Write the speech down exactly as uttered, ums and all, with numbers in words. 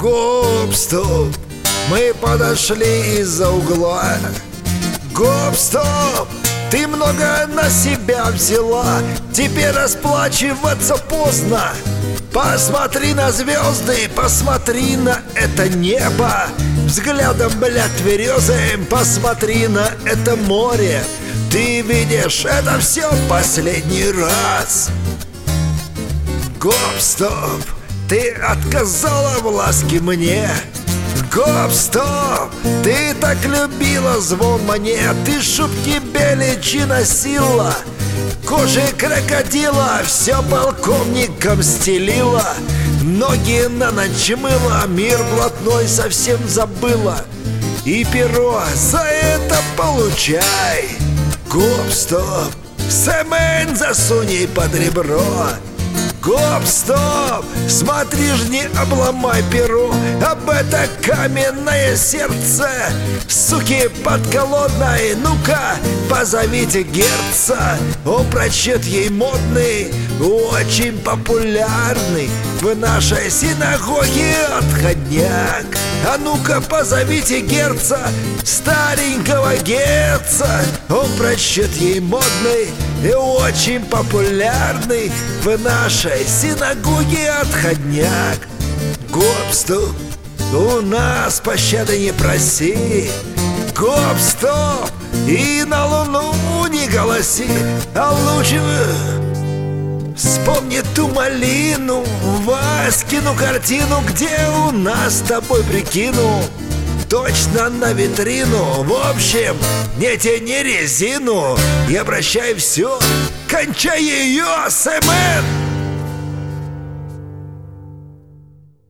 Гоп-стоп, мы подошли из-за угла. Гоп-стоп, ты много на себя взяла. Теперь расплачиваться поздно. Посмотри на звезды, посмотри на это небо. Взглядом, блядь, тверезым посмотри на это море. Ты видишь, это все последний раз. Гоп-стоп, ты отказала в ласке мне. Гоп-стоп, ты так любила звон монет. Ты чтоб тебе личина сила. Кожи крокодила все полковником стелила. Ноги на ночь мыла, мир блатной совсем забыла. И перо за это получай. Гоп-стоп, цемент засунь ей под ребро. Гоп-стоп, смотри ж не обломай перо об это каменное сердце. Суки подколодной, ну-ка, позовите герца. Он прочет ей модный, очень популярный в нашей синагоге отходняк. А ну-ка, позовите герца, старенького герца. Он прочет ей модный и очень популярный в нашей синагоге отходняк. Гоп-стоп, у нас пощады не проси. Гоп-стоп, и на луну не голоси. А лучше вспомни ту малину, Васькину картину, где у нас с тобой прикину. Точно на витрину. В общем, не тяни резину и обращай все, кончай ее, Сэмен.